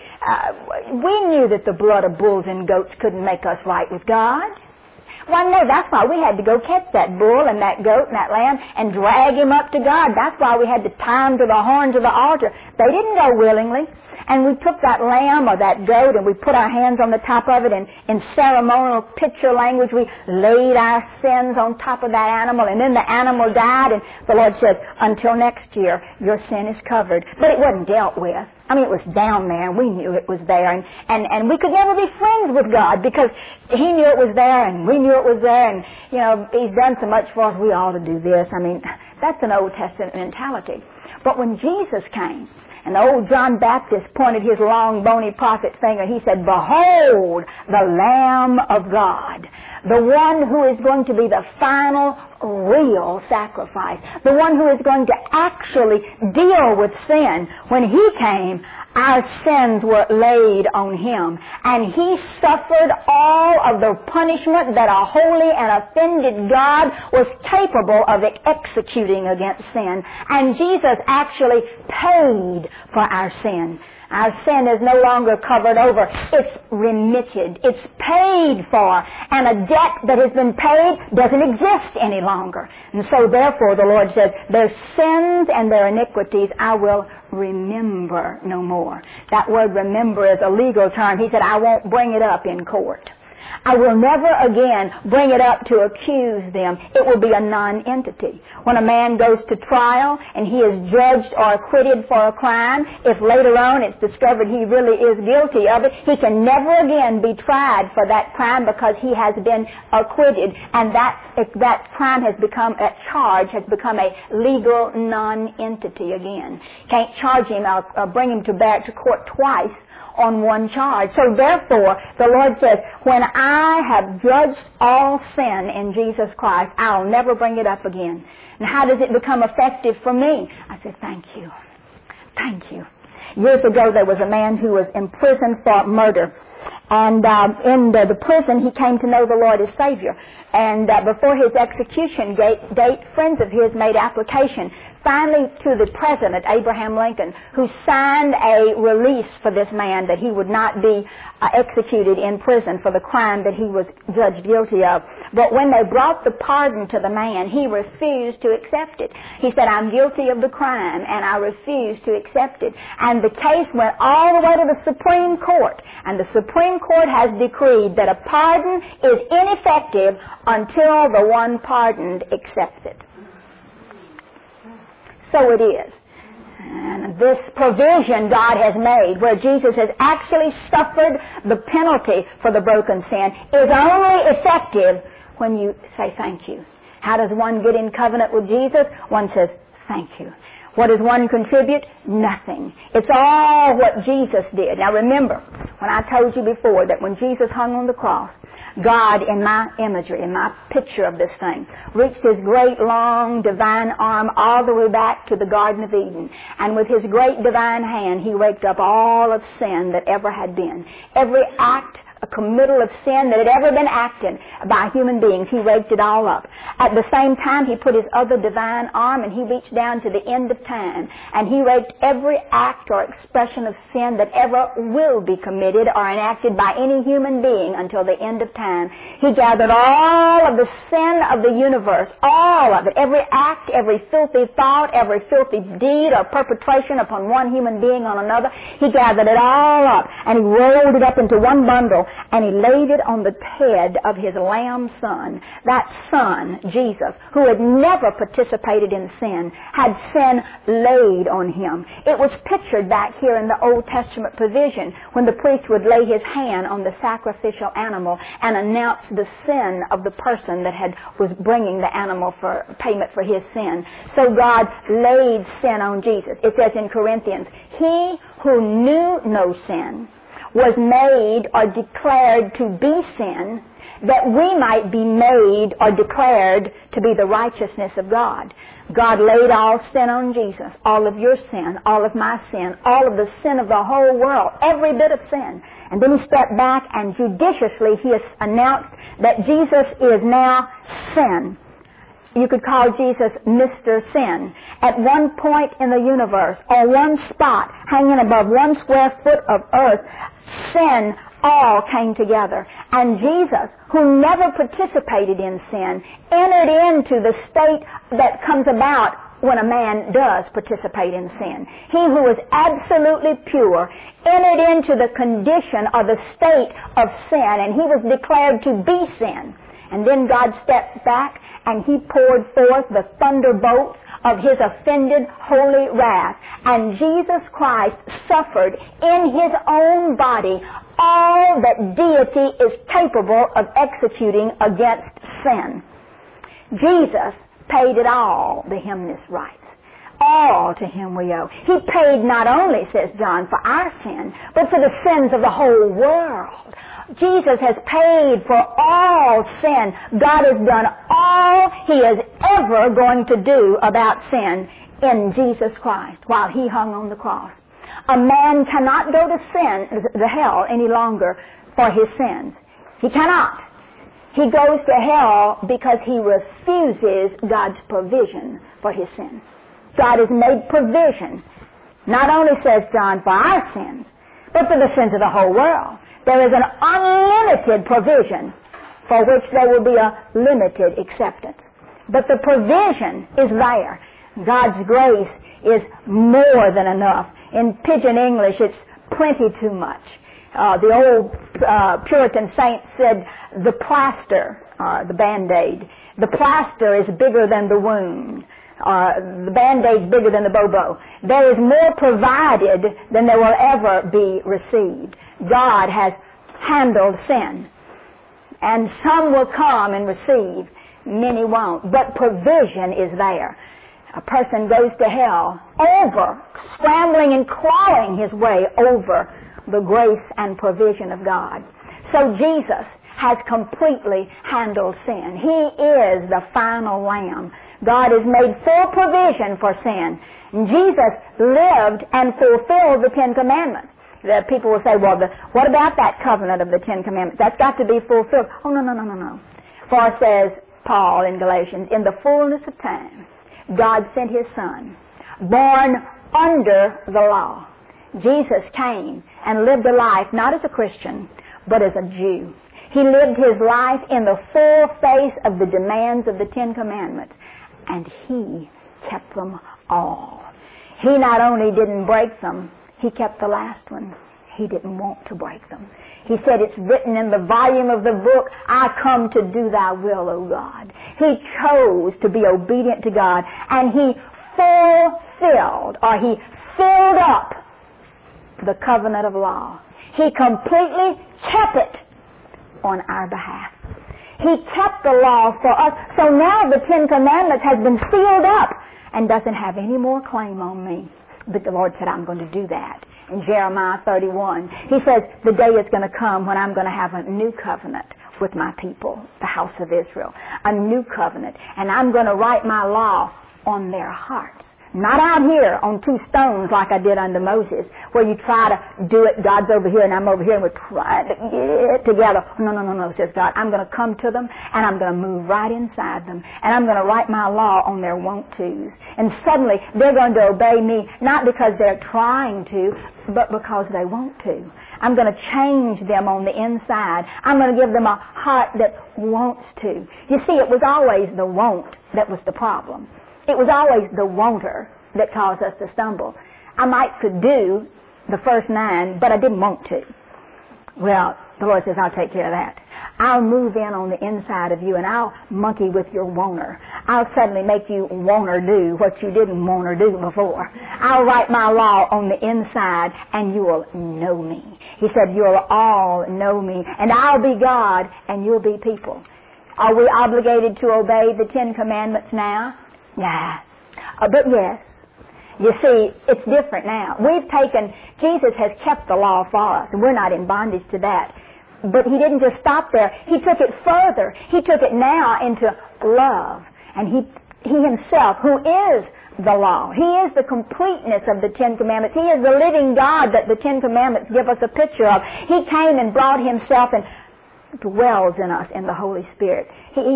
We knew that the blood of bulls and goats couldn't make us right with God. Well, no, that's why we had to go catch that bull and that goat and that lamb and drag him up to God. That's why we had to tie him to the horns of the altar. They didn't go willingly. And we took that lamb or that goat and we put our hands on the top of it, and in ceremonial picture language we laid our sins on top of that animal, and then the animal died, and the Lord said, until next year, your sin is covered. But it wasn't dealt with. It was down there, and we knew it was there, and we could never be friends with God because He knew it was there, and we knew it was there, and, He's done so much for us, we ought to do this. That's an Old Testament mentality. But when Jesus came, and the old John Baptist pointed his long, bony prophet finger, he said, behold, the Lamb of God, the one who is going to be the final, real sacrifice, the one who is going to actually deal with sin. When He came, our sins were laid on Him, and He suffered all of the punishment that a holy and offended God was capable of executing against sin. And Jesus actually paid for our sin. Our sin is no longer covered over. It's remitted. It's paid for. And a debt that has been paid doesn't exist any longer. And so therefore the Lord says, their sins and their iniquities I will remember no more. That word remember is a legal term. He said, I won't bring it up in court. I will never again bring it up to accuse them. It will be a non-entity. When a man goes to trial and he is judged or acquitted for a crime, if later on it's discovered he really is guilty of it, he can never again be tried for that crime because he has been acquitted. And that crime has become, that charge has become a legal non-entity again. Can't charge him or bring him to court twice on one charge. So therefore, the Lord says, when I have judged all sin in Jesus Christ, I'll never bring it up again. And how does it become effective for me? I said, thank you. Thank you. Years ago, there was a man who was imprisoned for murder. And in the prison, he came to know the Lord as Savior. And before his execution date, friends of his made application finally to the President, Abraham Lincoln, who signed a release for this man that he would not be executed in prison for the crime that he was judged guilty of. But when they brought the pardon to the man, he refused to accept it. He said, I'm guilty of the crime, and I refuse to accept it. And the case went all the way to the Supreme Court, and the Supreme Court has decreed that a pardon is ineffective until the one pardoned accepts it. So it is. And this provision God has made, where Jesus has actually suffered the penalty for the broken sin, is only effective when you say thank you. How does one get in covenant with Jesus? One says, thank you. What does one contribute? Nothing. It's all what Jesus did. Now remember, when I told you before that when Jesus hung on the cross, God, in my imagery, in my picture of this thing, reached His great, long, divine arm all the way back to the Garden of Eden. And with His great divine hand, He raked up all of sin that ever had been. Every act, a committal of sin that had ever been acted by human beings, He raked it all up. At the same time, He put His other divine arm and He reached down to the end of time, and He raked every act or expression of sin that ever will be committed or enacted by any human being until the end of time. He gathered all of the sin of the universe, all of it, every act, every filthy thought, every filthy deed or perpetration upon one human being on another. He gathered it all up, and He rolled it up into one bundle, and He laid it on the head of His Lamb Son. That Son, Jesus, who had never participated in sin, had sin laid on Him. It was pictured back here in the Old Testament provision when the priest would lay his hand on the sacrificial animal and announce the sin of the person that was bringing the animal for payment for his sin. So God laid sin on Jesus. It says in Corinthians, He who knew no sin was made or declared to be sin, that we might be made or declared to be the righteousness of God. God laid all sin on Jesus, all of your sin, all of my sin, all of the sin of the whole world, every bit of sin. And then He stepped back and judiciously He has announced that Jesus is now sin. You could call Jesus Mr. Sin. At one point in the universe, or one spot, hanging above 1 square foot of earth, sin all came together. And Jesus, who never participated in sin, entered into the state that comes about when a man does participate in sin. He who is absolutely pure entered into the condition or the state of sin, and He was declared to be sin. And then God stepped back and He poured forth the thunderbolts of His offended holy wrath. And Jesus Christ suffered in His own body all that deity is capable of executing against sin. Jesus paid it all, the hymnist writes. All to Him we owe. He paid not only, says John, for our sin, but for the sins of the whole world. Jesus has paid for all sin. God has done all He is ever going to do about sin in Jesus Christ while He hung on the cross. A man cannot go to hell any longer for his sins. He cannot. He goes to hell because he refuses God's provision for his sins. God has made provision, not only, says John, for our sins, but for the sins of the whole world. There is an unlimited provision for which there will be a limited acceptance. But the provision is there. God's grace is more than enough. In pidgin English, it's plenty too much. The old Puritan saint said, the plaster, the Band-Aid, the plaster is bigger than the wound. The Band-Aid's bigger than the bobo. There is more provided than there will ever be received. God has handled sin. And some will come and receive, many won't. But provision is there. A person goes to hell scrambling and clawing his way over the grace and provision of God. So Jesus has completely handled sin. He is the final Lamb. God has made full provision for sin. And Jesus lived and fulfilled the Ten Commandments. The people will say, well, what about that covenant of the Ten Commandments? That's got to be fulfilled. Oh, no. For, says Paul in Galatians, in the fullness of time, God sent His Son, born under the law. Jesus came and lived a life not as a Christian, but as a Jew. He lived His life in the full face of the demands of the Ten Commandments, and He kept them all. He not only didn't break them, He kept the last one. He didn't want to break them. He said, it's written in the volume of the book, I come to do thy will, O God. He chose to be obedient to God, and He fulfilled, or He filled up the covenant of law. He completely kept it on our behalf. He kept the law for us. So now the Ten Commandments has been sealed up and doesn't have any more claim on me. But the Lord said, I'm going to do that. In Jeremiah 31, He says, the day is going to come when I'm going to have a new covenant with my people, the house of Israel. A new covenant. And I'm going to write my law on their hearts. Not out here on two stones like I did under Moses, where you try to do it, God's over here and I'm over here and we're trying to get together. No, says God. I'm going to come to them and I'm going to move right inside them. And I'm going to write my law on their want-tos. And suddenly they're going to obey me, not because they're trying to, but because they want to. I'm going to change them on the inside. I'm going to give them a heart that wants to. You see, it was always the want that was the problem. It was always the wanter that caused us to stumble. I could do the first 9, but I didn't want to. Well, the Lord says, I'll take care of that. I'll move in on the inside of you and I'll monkey with your wanter. I'll suddenly make you wanter do what you didn't wanter do before. I'll write my law on the inside and you will know me. He said, you'll all know me and I'll be God and you'll be people. Are we obligated to obey the Ten Commandments now? Nah. But yes. You see, it's different now. Jesus has kept the law for us, and we're not in bondage to that. But He didn't just stop there. He took it further. He took it now into love. And He Himself, who is the law, He is the completeness of the Ten Commandments. He is the living God that the Ten Commandments give us a picture of. He came and brought Himself and dwells in us in the Holy Spirit.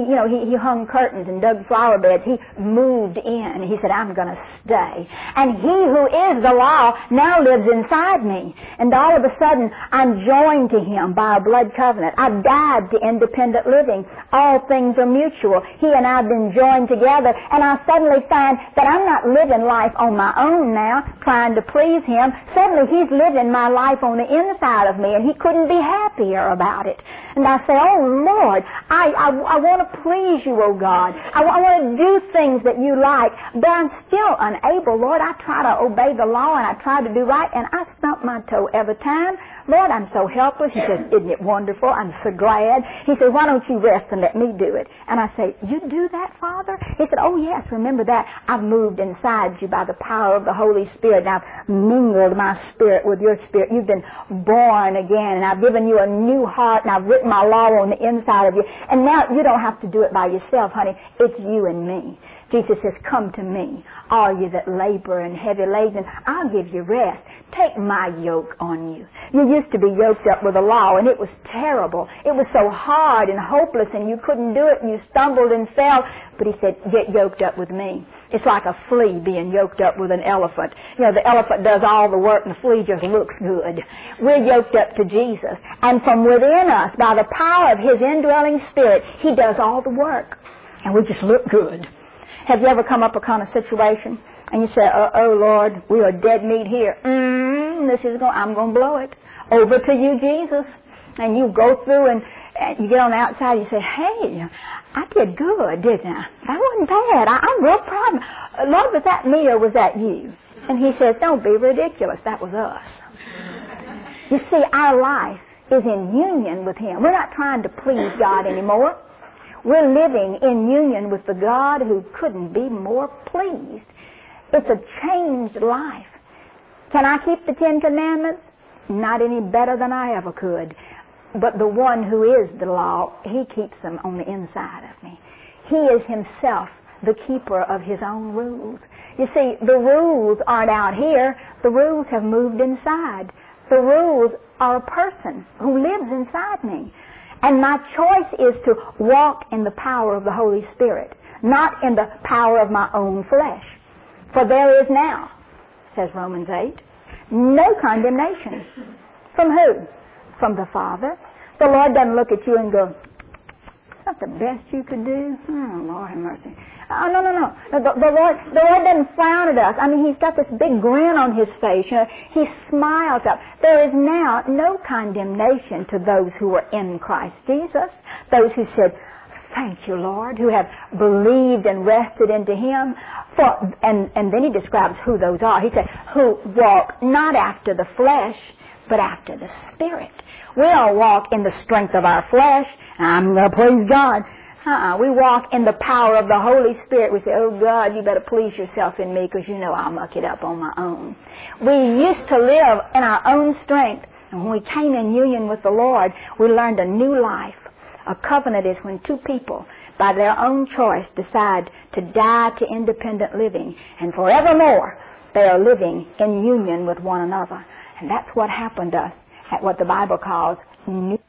He hung curtains and dug flower beds. He moved in. He said, I'm going to stay. And He who is the law now lives inside me. And all of a sudden, I'm joined to Him by a blood covenant. I've died to independent living. All things are mutual. He and I have been joined together. And I suddenly find that I'm not living life on my own now, trying to please Him. Suddenly, He's living my life on the inside of me, and He couldn't be happier about it. And I say, oh, Lord, I want to please You, oh God. I want to do things that You like, but I'm still unable, Lord. I try to obey the law, and I try to do right, and I stump my toe every time. Lord, I'm so helpless. He says, isn't it wonderful? I'm so glad. He said, why don't you rest and let me do it? And I say, you do that, Father? He said, oh, yes, remember that. I've moved inside you by the power of the Holy Spirit, and I've mingled my spirit with your spirit. You've been born again, and I've given you a new heart, and I've written my law on the inside of you. And now you don't have to do it by yourself, honey. It's you and me. Jesus says, come to me, all you that labor and heavy laden. I'll give you rest. Take my yoke on you. You used to be yoked up with the law, and it was terrible. It was so hard and hopeless, and you couldn't do it, and you stumbled and fell. But He said, get yoked up with me. It's like a flea being yoked up with an elephant. The elephant does all the work, and the flea just looks good. We're yoked up to Jesus. And from within us, by the power of His indwelling Spirit, He does all the work. And we just look good. Have you ever come up upon a situation and you say, oh Lord, we are dead meat here. I'm going to blow it. Over to you, Jesus. And you go through and you get on the outside and you say, hey, I did good, didn't I? That wasn't bad. I'm real proud. Lord, was that me or was that you? And He says, don't be ridiculous. That was us. You see, our life is in union with Him. We're not trying to please God anymore. We're living in union with the God who couldn't be more pleased. It's a changed life. Can I keep the Ten Commandments? Not any better than I ever could. But the one who is the law, He keeps them on the inside of me. He is Himself the keeper of His own rules. You see, the rules aren't out here. The rules have moved inside. The rules are a person who lives inside me. And my choice is to walk in the power of the Holy Spirit, not in the power of my own flesh. For there is now, says Romans 8, no condemnation. From who? From the Father. The Lord doesn't look at you and go, is that the best you could do? Oh, Lord have mercy. Oh, no. The Lord doesn't frown at us. I mean, He's got this big grin on His face. You know, He smiles up. There is now no condemnation to those who are in Christ Jesus. Those who said, thank you, Lord, who have believed and rested into Him. And then He describes who those are. He said, who walk not after the flesh, but after the Spirit. We don't walk in the strength of our flesh. I'm going to please God. We walk in the power of the Holy Spirit. We say, oh God, you better please yourself in me because you know I'll muck it up on my own. We used to live in our own strength. And when we came in union with the Lord, we learned a new life. A covenant is when two people, by their own choice, decide to die to independent living. And forevermore, they are living in union with one another. And that's what happened to us at what the Bible calls new.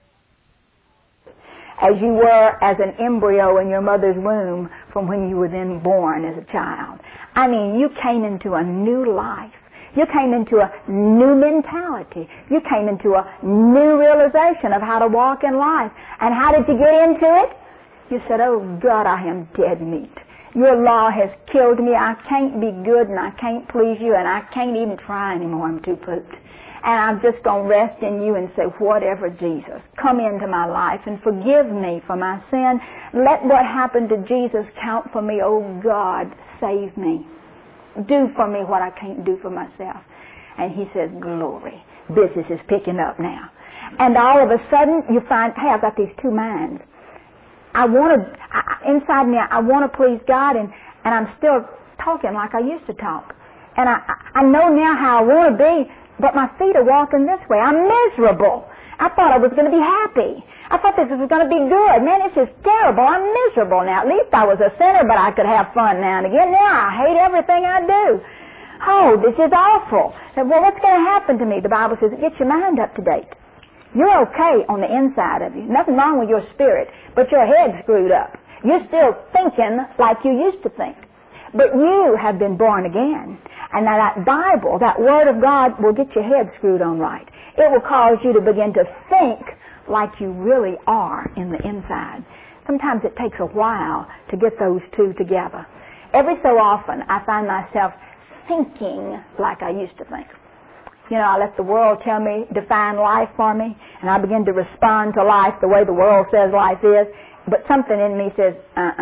As you were as an embryo in your mother's womb from when you were then born as a child. I mean, you came into a new life. You came into a new mentality. You came into a new realization of how to walk in life. And how did you get into it? You said, oh God, I am dead meat. Your law has killed me. I can't be good and I can't please you and I can't even try anymore. I'm too pooped. And I'm just going to rest in you and say, whatever, Jesus, come into my life and forgive me for my sin. Let what happened to Jesus count for me. Oh, God, save me. Do for me what I can't do for myself. And He says, glory. Business is picking up now. And all of a sudden, you find, hey, I've got these two minds. Inside me, I want to please God, and I'm still talking like I used to talk. And I know now how I want to be, but my feet are walking this way. I'm miserable. I thought I was going to be happy. I thought this was going to be good. Man, this is terrible. I'm miserable now. At least I was a sinner, but I could have fun now and again. Now I hate everything I do. Oh, this is awful. Well, what's going to happen to me? The Bible says, get your mind up to date. You're okay on the inside of you. Nothing wrong with your spirit, but your head's screwed up. You're still thinking like you used to think. But you have been born again. And now that Bible, that Word of God, will get your head screwed on right. It will cause you to begin to think like you really are in the inside. Sometimes it takes a while to get those two together. Every so often, I find myself thinking like I used to think. You know, I let the world define life for me, and I begin to respond to life the way the world says life is. But something in me says,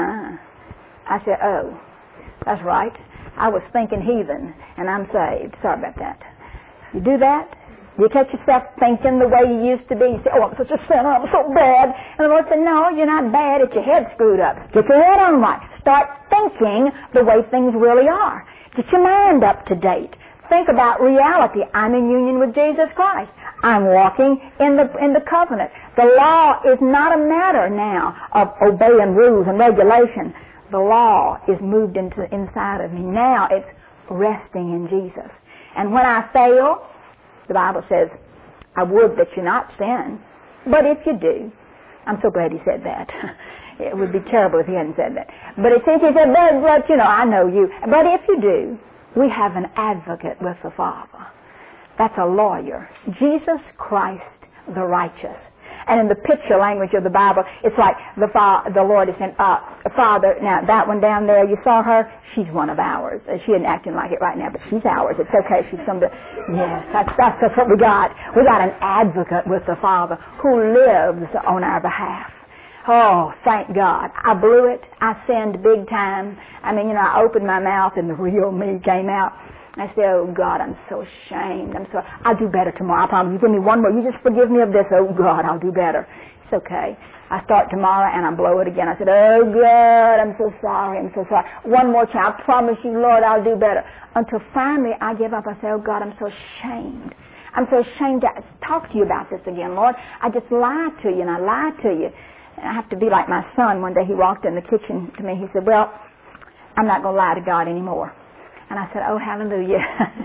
I said, oh, that's right. I was thinking heathen, and I'm saved. Sorry about that. You do that? You catch yourself thinking the way you used to be. You say, oh, I'm such a sinner. I'm so bad. And the Lord said, no, you're not bad. It's your head screwed up. Get your head on right. Start thinking the way things really are. Get your mind up to date. Think about reality. I'm in union with Jesus Christ. I'm walking in the covenant. The law is not a matter now of obeying rules and regulation. The law is moved into inside of me. Now it's resting in Jesus. And when I fail, the Bible says, I would that you not sin. But if you do, I'm so glad He said that. It would be terrible if He hadn't said that. But it says, He said, but you know, I know you. But if you do, we have an advocate with the Father. That's a lawyer. Jesus Christ the righteous. And in the picture language of the Bible, it's like the Lord is saying, Father, now that one down there, you saw her? She's one of ours. She isn't acting like it right now, but she's ours. It's okay. She's some of the, yes, that's what we got. We got an advocate with the Father who lives on our behalf. Oh, thank God. I blew it. I sinned big time. I mean, you know, I opened my mouth and the real me came out. I said, oh, God, I'm so ashamed. I'll do better tomorrow. I promise you. Give me one more. You just forgive me of this. Oh, God, I'll do better. It's okay. I start tomorrow and I blow it again. I said, oh, God, I'm so sorry. I'm so sorry. One more time. I promise you, Lord, I'll do better. Until finally I give up. I say, oh, God, I'm so ashamed. I'm so ashamed to talk to you about this again, Lord. I just lied to you and I lied to you. And I have to be like my son. One day he walked in the kitchen to me. He said, well, I'm not going to lie to God anymore. And I said, oh, hallelujah.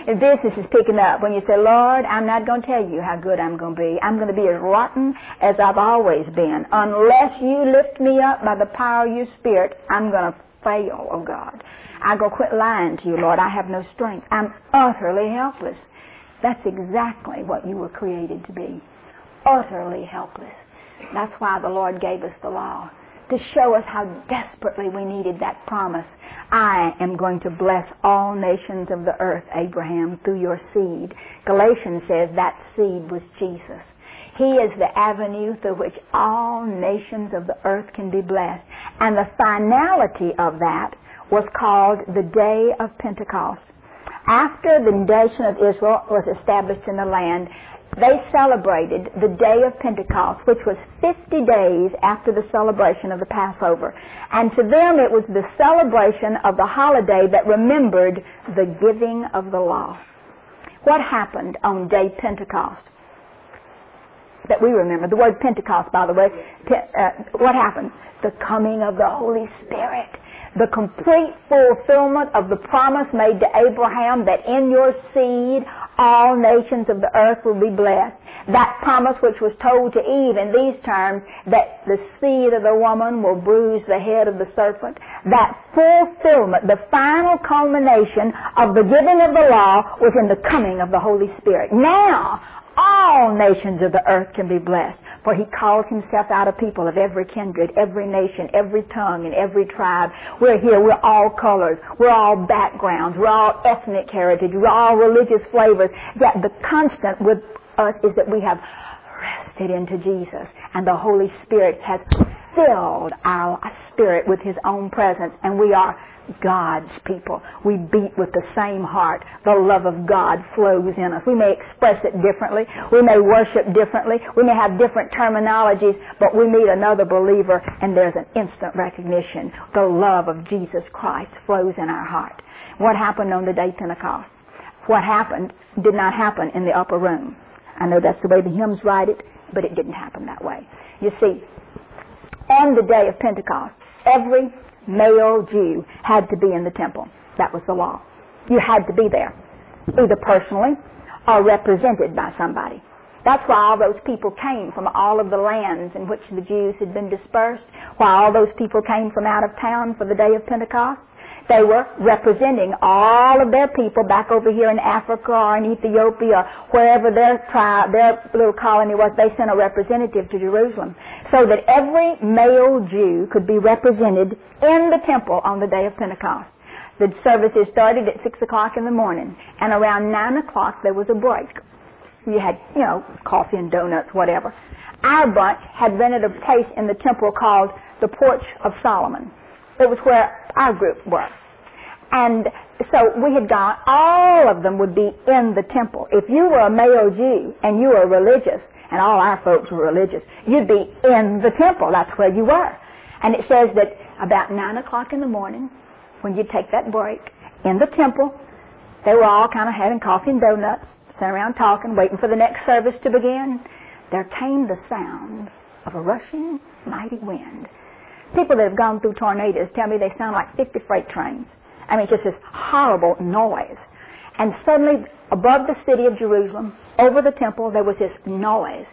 If business is picking up, when you say, Lord, I'm not going to tell you how good I'm going to be. I'm going to be as rotten as I've always been. Unless you lift me up by the power of your Spirit, I'm going to fail, oh God. I'm going to quit lying to you, Lord. I have no strength. I'm utterly helpless. That's exactly what you were created to be. Utterly helpless. That's why the Lord gave us the law, to show us how desperately we needed that promise. I am going to bless all nations of the earth, Abraham, through your seed. Galatians says that seed was Jesus. He is the avenue through which all nations of the earth can be blessed. And the finality of that was called the Day of Pentecost. After the nation of Israel was established in the land, they celebrated the Day of Pentecost, which was 50 days after the celebration of the Passover. And to them it was the celebration of the holiday that remembered the giving of the law. What happened on Day Pentecost that we remember? The word Pentecost, by the way, what happened? The coming of the Holy Spirit. The complete fulfillment of the promise made to Abraham that in your seed all nations of the earth will be blessed. That promise which was told to Eve in these terms, that the seed of the woman will bruise the head of the serpent. That fulfillment, the final culmination of the giving of the law, was in the coming of the Holy Spirit. Now, all nations of the earth can be blessed, for he called himself out of people of every kindred, every nation, every tongue, and every tribe. We're here. We're all colors. We're all backgrounds. We're all ethnic heritage. We're all religious flavors. Yet the constant with us is that we have rested into Jesus, and the Holy Spirit has filled our spirit with his own presence, and we are God's people. We beat with the same heart. The love of God flows in us. We may express it differently. We may worship differently. We may have different terminologies, but we meet another believer and there's an instant recognition. The love of Jesus Christ flows in our heart. What happened on the day of Pentecost? What happened did not happen in the upper room. I know that's the way the hymns write it, but it didn't happen that way. You see, on the day of Pentecost, every male Jew had to be in the temple. That was the law. You had to be there, either personally or represented by somebody. That's why all those people came from all of the lands in which the Jews had been dispersed, why all those people came from out of town for the day of Pentecost. They were representing all of their people back over here in Africa or in Ethiopia or wherever their tribe, their little colony was. They sent a representative to Jerusalem so that every male Jew could be represented in the temple on the day of Pentecost. The services started at 6 o'clock in the morning, and around 9 o'clock there was a break. You had, coffee and donuts, whatever. Our bunch had rented a place in the temple called the Porch of Solomon. It was where our group were. And so we had gone, all of them would be in the temple. If you were a male Jew and you were religious, and all our folks were religious, you'd be in the temple. That's where you were. And it says that about 9 o'clock in the morning, when you'd take that break, in the temple, they were all kind of having coffee and donuts, sitting around talking, waiting for the next service to begin. There came the sound of a rushing, mighty wind. People that have gone through tornadoes tell me they sound like 50 freight trains. I mean, just this horrible noise. And suddenly, above the city of Jerusalem, over the temple, there was this noise.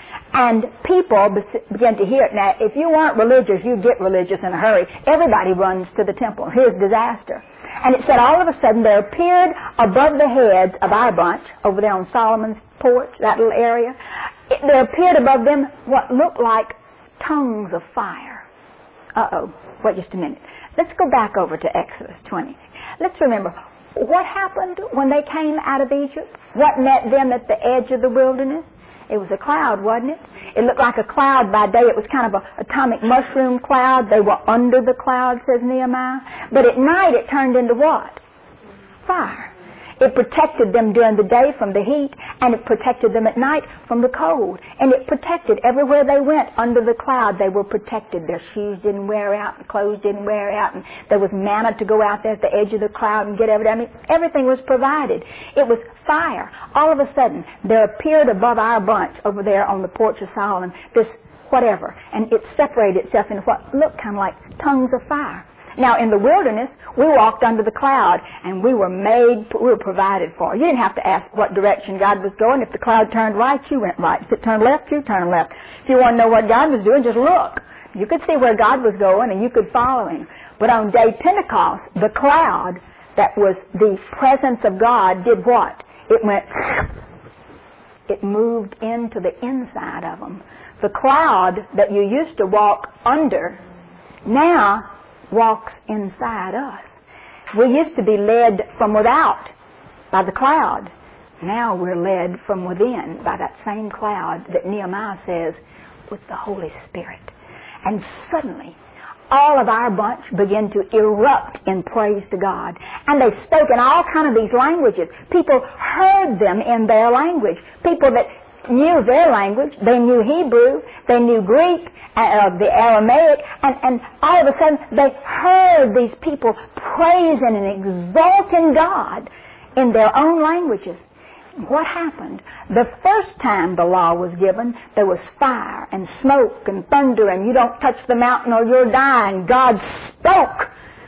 And people began to hear it. Now, if you weren't religious, you get religious in a hurry. Everybody runs to the temple. Here's disaster. And it said all of a sudden there appeared above the heads of our bunch, over there on Solomon's porch, that little area, there appeared above them what looked like tongues of fire. Wait just a minute. Let's go back over to Exodus 20. Let's remember, what happened when they came out of Egypt? What met them at the edge of the wilderness? It was a cloud, wasn't it? It looked like a cloud by day. It was kind of an atomic mushroom cloud. They were under the cloud, says Nehemiah. But at night it turned into what? Fire. It protected them during the day from the heat, and it protected them at night from the cold. And it protected everywhere they went under the cloud. They were protected. Their shoes didn't wear out, the clothes didn't wear out, and there was manna to go out there at the edge of the cloud and get everything. I mean, everything was provided. It was fire. All of a sudden, there appeared above our bunch over there on the Porch of Solomon this whatever, and it separated itself into what looked kind of like tongues of fire. Now, in the wilderness, we walked under the cloud, and we were provided for. You didn't have to ask what direction God was going. If the cloud turned right, you went right. If it turned left, you turned left. If you want to know what God was doing, just look. You could see where God was going, and you could follow Him. But on day Pentecost, the cloud that was the presence of God did what? It moved into the inside of them. The cloud that you used to walk under now walks inside us. We used to be led from without by the cloud. Now we're led from within by that same cloud that Nehemiah says with the Holy Spirit. And suddenly, all of our bunch began to erupt in praise to God. And they spoke in all kind of these languages. People heard them in their language. People that knew their language, they knew Hebrew, they knew Greek, the Aramaic, and all of a sudden they heard these people praising and exalting God in their own languages. What happened? The first time the law was given, there was fire and smoke and thunder, and you don't touch the mountain or you'll die, and God spoke.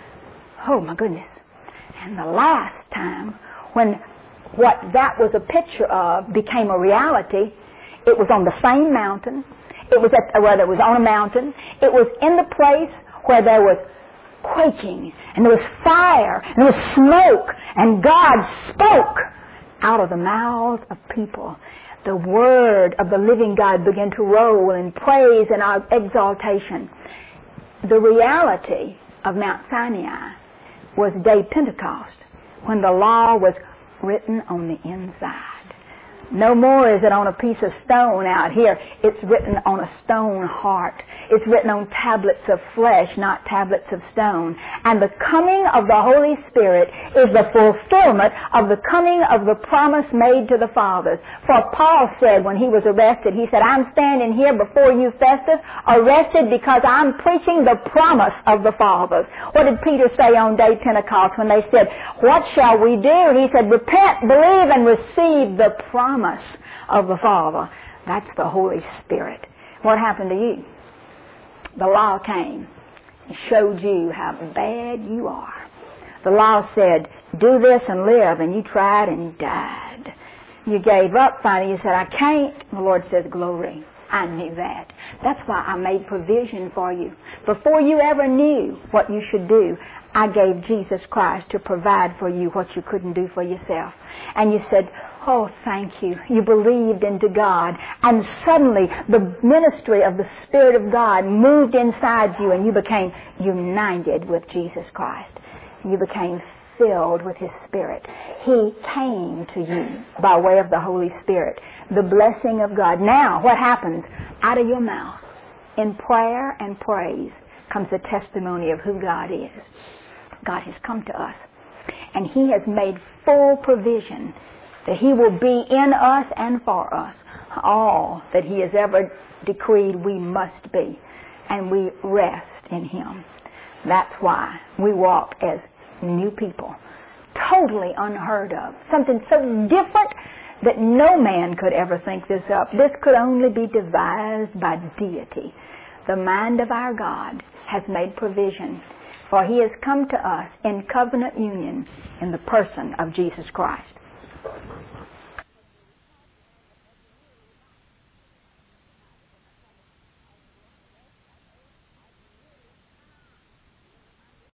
Oh my goodness. And the last time, when what that was a picture of became a reality, it was on the same mountain. It was it was on a mountain. It was in the place where there was quaking, and there was fire, and there was smoke, and God spoke. Out of the mouths of people, the word of the living God began to roll in praise and exaltation. The reality of Mount Sinai was day Pentecost, when the law was written on the inside. No more is it on a piece of stone out here. It's written on a stone heart. It's written on tablets of flesh, not tablets of stone. And the coming of the Holy Spirit is the fulfillment of the coming of the promise made to the fathers. For Paul said when he was arrested, he said, I'm standing here before you, Festus, arrested because I'm preaching the promise of the fathers. What did Peter say on day Pentecost when they said, what shall we do? He said, repent, believe, and receive the promise of the Father. That's the Holy Spirit. What happened to you? The law came and showed you how bad you are. The law said, do this and live, and you tried and you died. You gave up finally. You said, I can't. The Lord says, glory. I knew that. That's why I made provision for you. Before you ever knew what you should do, I gave Jesus Christ to provide for you what you couldn't do for yourself. And you said, oh, thank you. You believed into God. And suddenly the ministry of the Spirit of God moved inside you, and you became united with Jesus Christ. You became filled with His Spirit. He came to you by way of the Holy Spirit. The blessing of God. Now, what happens? Out of your mouth, in prayer and praise, comes the testimony of who God is. God has come to us, and He has made full provision that He will be in us and for us all that He has ever decreed we must be, and we rest in Him. That's why we walk as new people, totally unheard of, something so different that no man could ever think this up. This could only be devised by deity. The mind of our God has made provision, for He has come to us in covenant union in the person of Jesus Christ.